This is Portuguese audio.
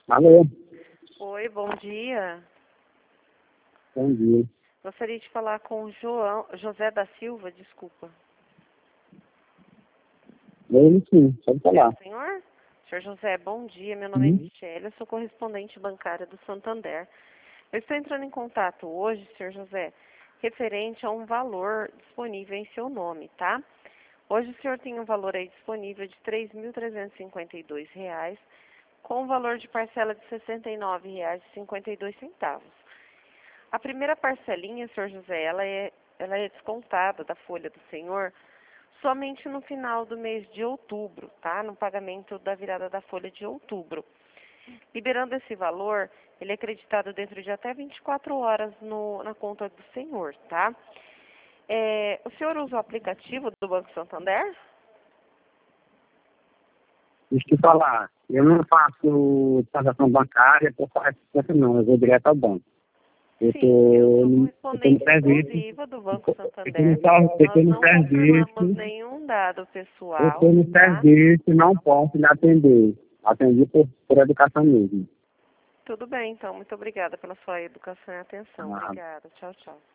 Alô, Oi, bom dia. bom dia. Gostaria de falar com o José da Silva, desculpa. Ele sim, pode É o falar. senhor? Senhor José, bom dia. Meu nome é Uhum. Michele, eu sou correspondente bancária do Santander. Eu estou entrando em contato hoje, senhor José, referente a um valor disponível em seu nome, tá? Hoje o senhor tem um valor aí disponível de R$ 3.352, com um valor de parcela de R$ 69,52. A primeira parcelinha, senhor José, ela é descontada da folha do senhor somente no final do mês de outubro, tá? No pagamento da virada da folha de outubro. Liberando esse valor, ele é acreditado dentro de até 24 horas na conta do senhor, tá? O senhor usa o aplicativo do Banco Santander? Deixa eu te falar, eu não faço transação bancária por parte não, eu vou direto ao banco. Sim, eu sou Eu tô no correspondente serviço, exclusiva do Banco eu tô no, Santander. eu tô Nós no não confirmamos serviço, nenhum dado eu tô pessoal, no tá? serviço e não posso lhe atender. Atendi por educação mesmo. Tudo bem, então. Muito obrigada pela sua educação e atenção. Ah, Obrigada. Tchau, tchau.